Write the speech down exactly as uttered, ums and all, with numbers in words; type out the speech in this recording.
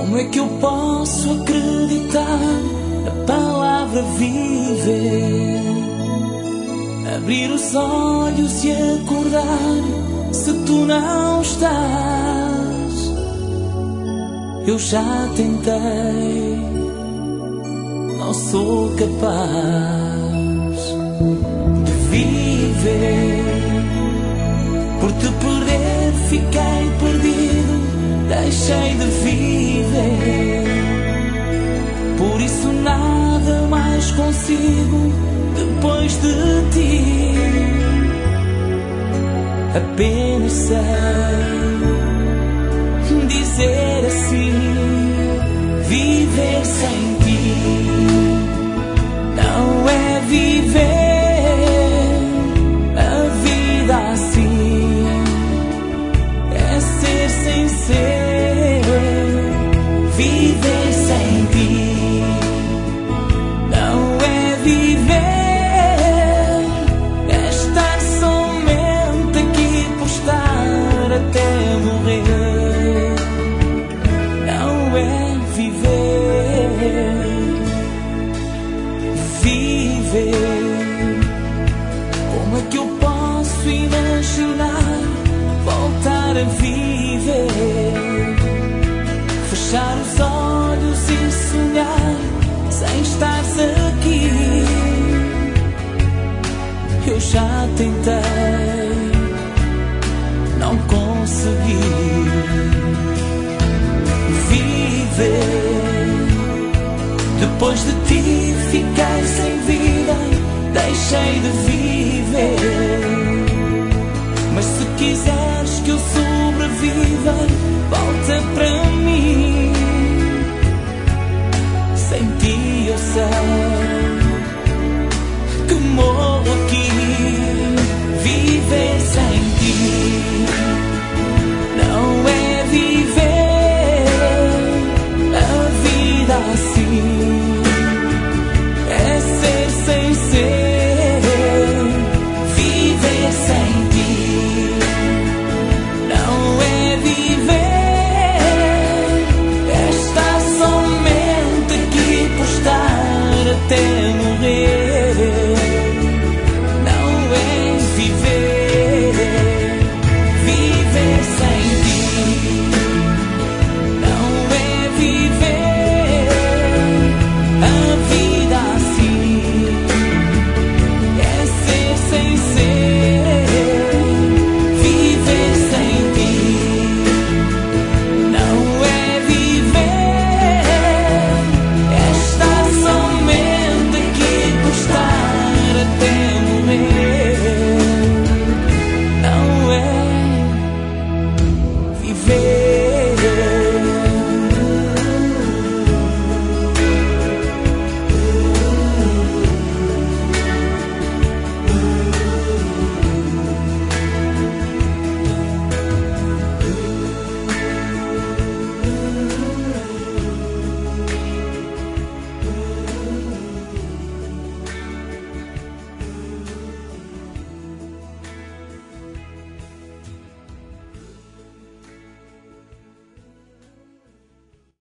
Como é que eu posso acreditar na palavra viver? Abrir os olhos e acordar se tu não estás. Eu já tentei, não sou capaz de viver. Por te perder fiquei perdido, deixei de viver. Por isso nada mais consigo depois de ti. Apenas sei dizer assim: viver sem ti não é viver a vida assim. É ser sem ser. Viver sem ti não é viver. É estar somente aqui por estar até morrer. Não é viver. Viver. Como é que eu posso imaginar voltar a viver? Fechar os olhos e sonhar sem estares aqui. Eu já tentei, não consegui viver. Depois de ti fiquei sem vida, deixei de viver.